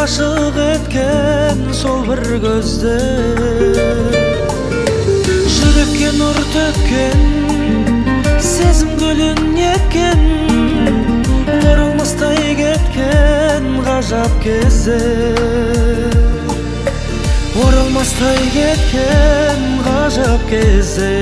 ғашық еткен сол бір көзде, жүрекке нұр төккен сезім гүлін еккен, оралмастай кеткен ғажап кезде, оралмастай кеткен ғажап кезде.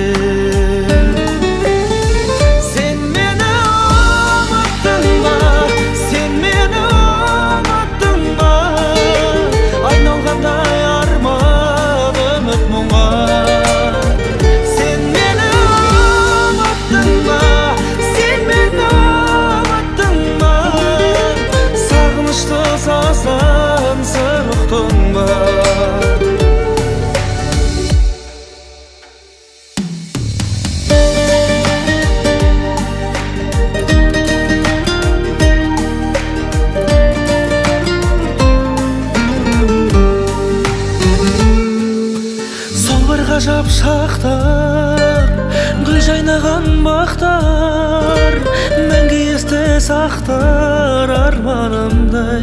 Ғажап шақтар, гүл жайнаған бақтар, мәңгі есте сақтар арманымдай.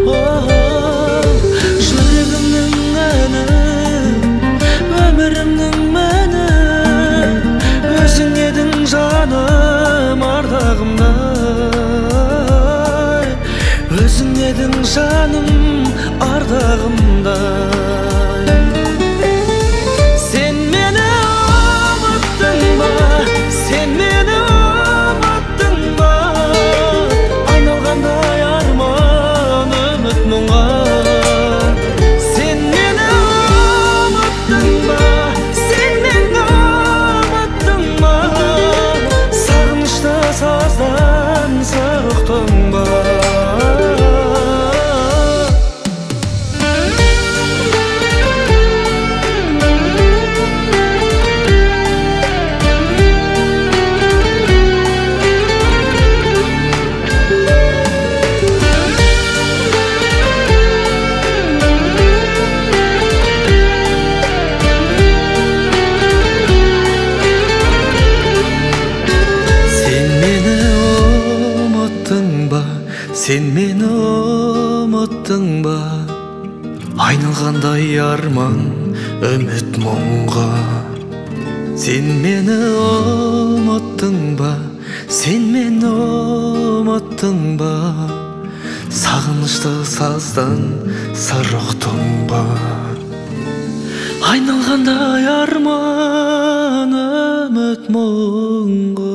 Жүрегімнің әні, өмірімнің мәні, өзің едің жаным ардағымдай, өзің едің жаным ардағымдай. Сен мені ұмыттың ба, айналғандай арман үміт мұңға. Сен мені ұмыттың ба, сен мені ұмыттың ба, сағынышты саздан сыр ұқтың ба. Айналғандай арман үміт мұңға.